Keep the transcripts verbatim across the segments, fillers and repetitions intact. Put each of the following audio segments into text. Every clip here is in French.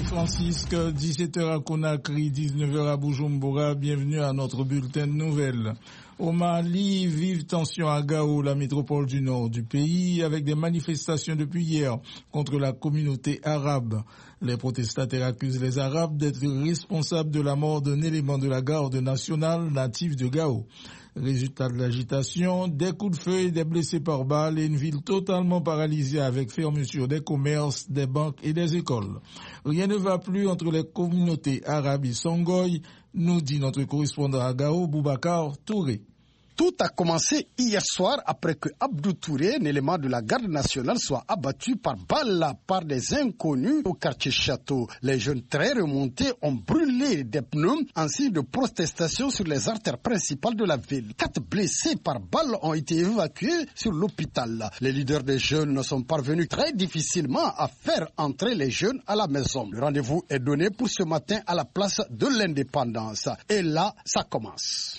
Francisque, dix-sept heures à Conakry, dix-neuf heures à Bujumbura. Bienvenue à notre bulletin de nouvelles. Au Mali, vive tension à Gao, la métropole du nord du pays, avec des manifestations depuis hier contre la communauté arabe. Les protestataires accusent les Arabes d'être responsables de la mort d'un élément de la garde nationale natif de Gao. Résultat de l'agitation, des coups de feu et des blessés par balles et une ville totalement paralysée avec fermeture des commerces, des banques et des écoles. Rien ne va plus entre les communautés arabes et Songoï, nous dit notre correspondant à Gao, Boubacar Touré. Tout a commencé hier soir après que Abdou Touré, un élément de la garde nationale, soit abattu par balle par des inconnus au quartier Château. Les jeunes très remontés ont brûlé des pneus en signe de protestation sur les artères principales de la ville. Quatre blessés par balle ont été évacués sur l'hôpital. Les leaders des jeunes sont parvenus très difficilement à faire entrer les jeunes à la maison. Le rendez-vous est donné pour ce matin à la place de l'Indépendance. Et là, ça commence.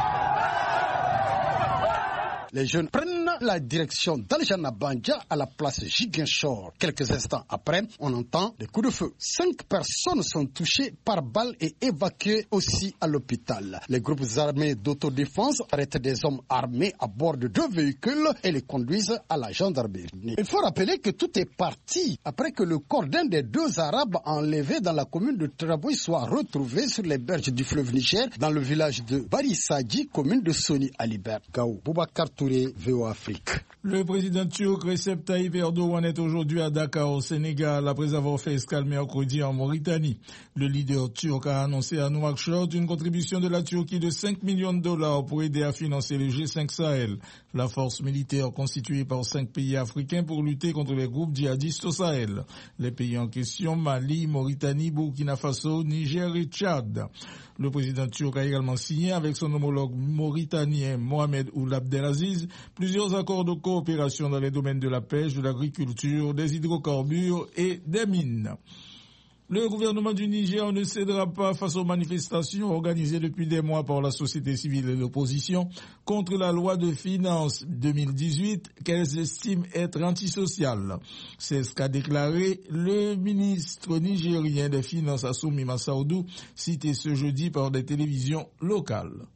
Les jeunes prennent la direction d'Aljana Bandja à la place Ziguinchor. Quelques instants après, on entend des coups de feu. Cinq personnes sont touchées par balle et évacuées aussi à l'hôpital. Les groupes armés d'autodéfense arrêtent des hommes armés à bord de deux véhicules et les conduisent à la gendarmerie. Il faut rappeler que tout est parti après que le corps d'un des deux Arabes enlevés dans la commune de Traboy soit retrouvé sur les berges du fleuve Niger dans le village de Barissadji, commune de Soni Alibert. Gao, Boubacar Touré, V O Afrique. Le président turc Recep Tayyip Erdogan est aujourd'hui à Dakar au Sénégal après avoir fait escale mercredi en Mauritanie. Le leader turc a annoncé à Nouakchott une contribution de la Turquie de cinq millions de dollars pour aider à financer le G cinq Sahel, la force militaire constituée par cinq pays africains pour lutter contre les groupes djihadistes au Sahel. Les pays en question, Mali, Mauritanie, Burkina Faso, Niger et Tchad. Le président turc a également signé avec son homologue mauritanien Mohamed Ould Abdelaziz plusieurs accords de coopération dans les domaines de la pêche, de l'agriculture, des hydrocarbures et des mines. Le gouvernement du Niger ne cédera pas face aux manifestations organisées depuis des mois par la société civile et l'opposition contre la loi de finances deux mille dix-huit qu'elles estiment être antisociale. C'est ce qu'a déclaré le ministre nigérien des Finances Assoumi Massaoudou, cité ce jeudi par des télévisions locales.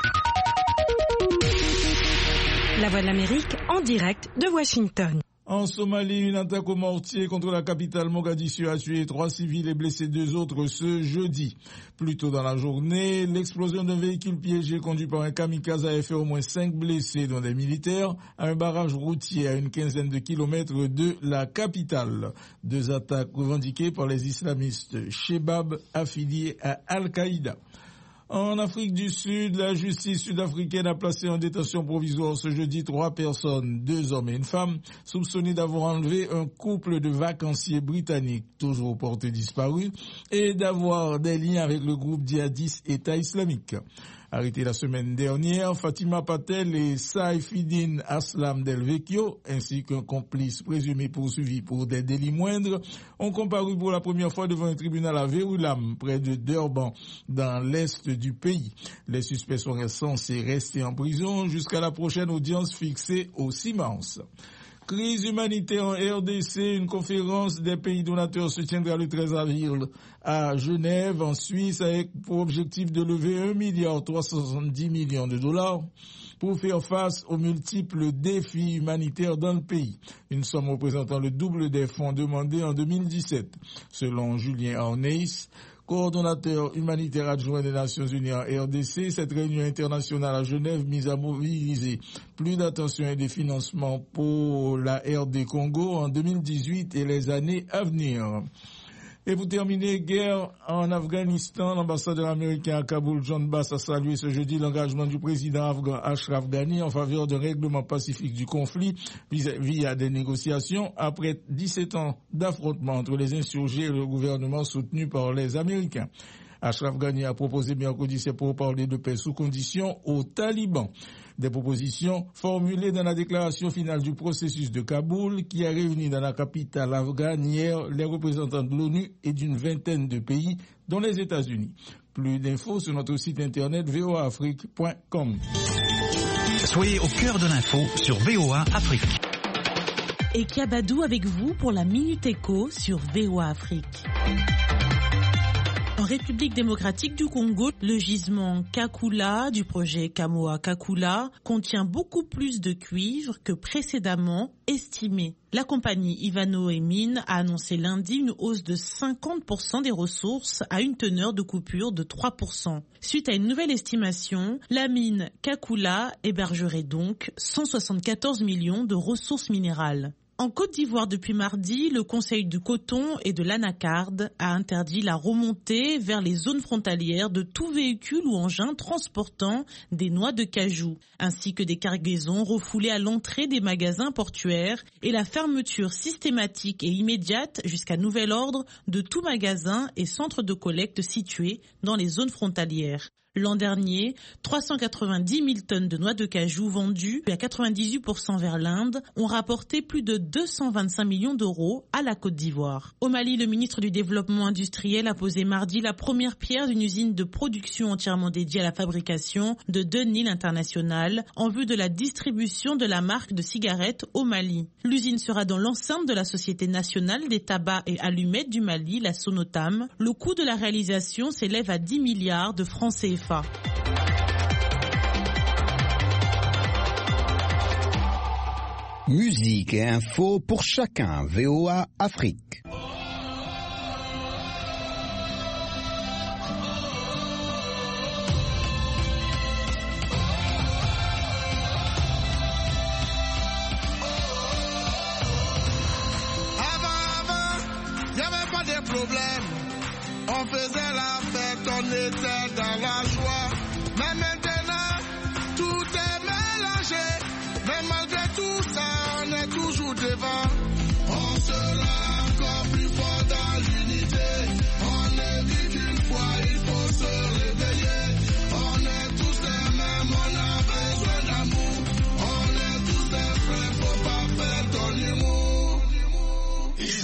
La Voix de l'Amérique en direct de Washington. En Somalie, une attaque au mortier contre la capitale Mogadiscio a tué trois civils et blessé deux autres ce jeudi. Plus tôt dans la journée, l'explosion d'un véhicule piégé conduit par un kamikaze a fait au moins cinq blessés, dont des militaires, à un barrage routier à une quinzaine de kilomètres de la capitale. Deux attaques revendiquées par les islamistes Shebab affiliés à Al-Qaïda. En Afrique du Sud, la justice sud-africaine a placé en détention provisoire ce jeudi trois personnes, deux hommes et une femme, soupçonnés d'avoir enlevé un couple de vacanciers britanniques, toujours portés disparus, et d'avoir des liens avec le groupe djihadiste État islamique. Arrêtés la semaine dernière, Fatima Patel et Saifidine Aslam Del Vecchio, ainsi qu'un complice présumé poursuivi pour des délits moindres, ont comparu pour la première fois devant un tribunal à Verulam, près de Durban, dans l'est du pays. Les suspects sont censés rester en prison jusqu'à la prochaine audience fixée au six mars. Crise humanitaire en R D C, une conférence des pays donateurs se tiendra le treize avril à Genève, en Suisse, avec pour objectif de lever un milliard trois cent soixante-dix millions de dollars pour faire face aux multiples défis humanitaires dans le pays. Une somme représentant le double des fonds demandés en deux mille dix-sept. Selon Julien Arneis, coordonnateur humanitaire adjoint des Nations Unies en R D C, cette réunion internationale à Genève mise à mobiliser plus d'attention et de financement pour la R D Congo en deux mille dix-huit et les années à venir. Et pour terminer, guerre en Afghanistan, l'ambassadeur américain à Kaboul, John Bass, a salué ce jeudi l'engagement du président afghan Ashraf Ghani en faveur d'un règlement pacifique du conflit via des négociations après dix-sept ans d'affrontement entre les insurgés et le gouvernement soutenu par les Américains. Ashraf Ghani a proposé mercredi ses pourparlers de paix sous condition aux talibans. Des propositions formulées dans la déclaration finale du processus de Kaboul qui a réuni dans la capitale afghane hier les représentants de l'ONU et d'une vingtaine de pays, dont les États-Unis. Plus d'infos sur notre site internet v o a afrique point com. Soyez au cœur de l'info sur V O A Afrique. Et Kiabadou avec vous pour la Minute Éco sur V O A Afrique. République démocratique du Congo, le gisement Kakula du projet Kamoa Kakula contient beaucoup plus de cuivre que précédemment estimé. La compagnie Ivanhoe Mines a annoncé lundi une hausse de cinquante pour cent des ressources à une teneur de coupure de trois pour cent. Suite à une nouvelle estimation, la mine Kakula hébergerait donc cent soixante-quatorze millions de ressources minérales. En Côte d'Ivoire, depuis mardi, le Conseil du coton et de l'anacarde a interdit la remontée vers les zones frontalières de tout véhicule ou engin transportant des noix de cajou, ainsi que des cargaisons refoulées à l'entrée des magasins portuaires et la fermeture systématique et immédiate jusqu'à nouvel ordre de tout magasin et centre de collecte situés dans les zones frontalières. L'an dernier, trois cent quatre-vingt-dix mille tonnes de noix de cajou vendues à quatre-vingt-dix-huit pour cent vers l'Inde ont rapporté plus de deux cent vingt-cinq millions d'euros à la Côte d'Ivoire. Au Mali, le ministre du Développement industriel a posé mardi la première pierre d'une usine de production entièrement dédiée à la fabrication de Denil International en vue de la distribution de la marque de cigarettes au Mali. L'usine sera dans l'enceinte de la Société nationale des tabacs et allumettes du Mali, la Sonotam. Le coût de la réalisation s'élève à dix milliards de francs C F A. Musique et info pour chacun. V O A Afrique. On faisait la fête, on était dans la joie. Mais maintenant, tout est mélangé. Mais malgré tout ça, on est toujours devant. On sera encore plus fort dans l'unité. On est dit qu'une fois, il faut se réveiller. On est tous les mêmes, on a besoin d'amour. On est tous des frères, faut pas perdre ton humour. Ils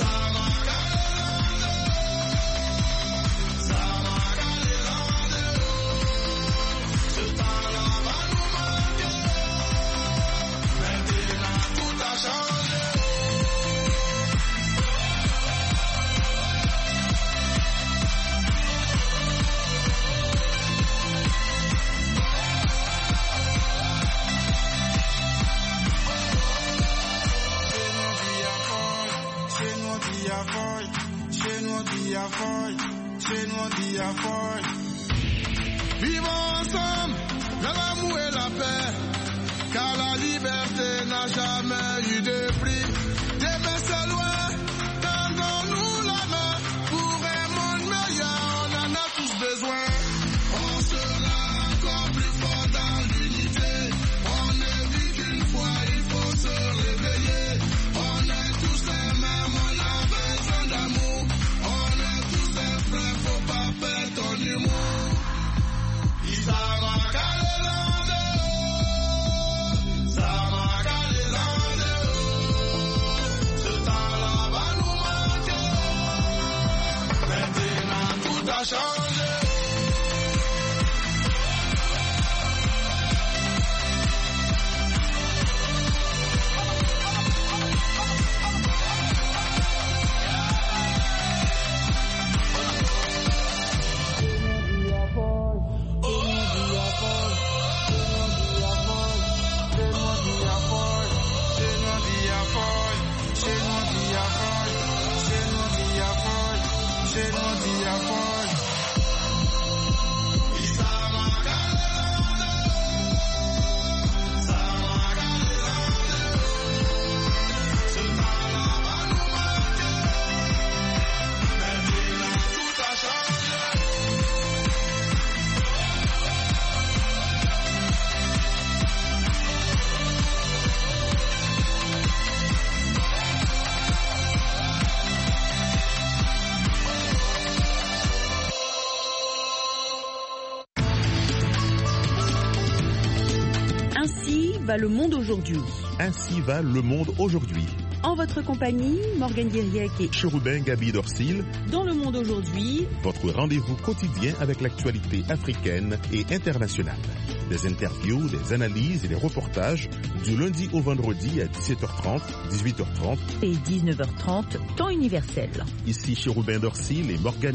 vivons ensemble dans l'amour et la paix, car la liberté n'a jamais eu de prix. Demain c'est loin, tendons-nous la main pour un monde meilleur, on en a tous besoin. On sera encore plus fort dans l'unité. On est dit qu'une fois il faut se réveiller. On est tous les mêmes, on a besoin d'amour. On est tous des frères, faut pas perdre ton humour. Va le monde aujourd'hui. Ainsi va le monde aujourd'hui. En votre compagnie, Morgane Guiriec et Chérubin Gabi Dorsil. Dans le monde aujourd'hui, votre rendez-vous quotidien avec l'actualité africaine et internationale. Des interviews, des analyses et des reportages du lundi au vendredi à dix-sept heures trente, dix-huit heures trente et dix-neuf heures trente, temps universel. Ici Chérubin Dorsil et Morgane